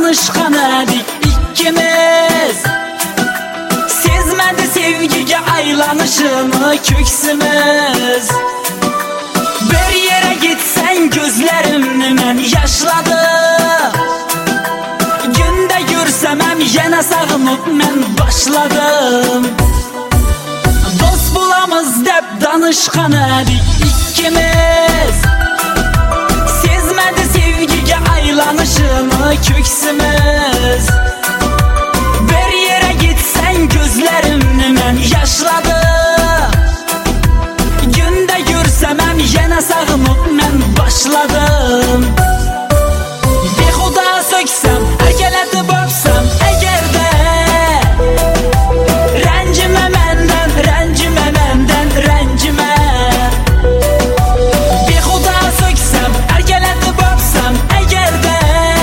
danışkan edik ikkimiz. Sezmedi sevgiga aylanışını köksümüz. Bir yere gitsen gözlerimni men yaşladım. Günde görsemem yine sağınıp men başladım. Dost bulamız dep danışkan edik ikkimiz. Sezmedi sevgiga aylanışını köksümüz. Bir yere gitsen gözlerimni men yaşladım. Günde görsemem yine sağınıp men başladım. Behuda söksem, egeletip öpsem eğer de rencime menden, rencime menden, rencime. Behuda söksem, egeletip öpsem eğer de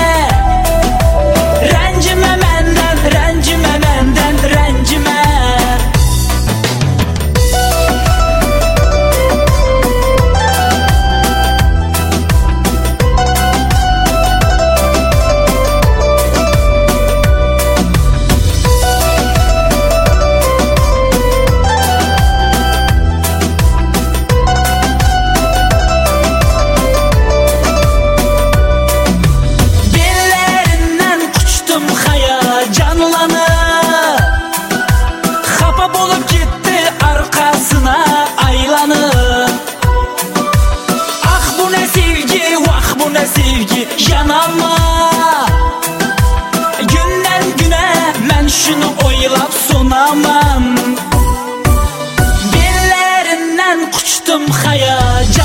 rencime menden, rencime menden, rencime. Sevgi yanama günden güne men şunu oylap sonamam. Dillerinden uçtum hayacanlanıp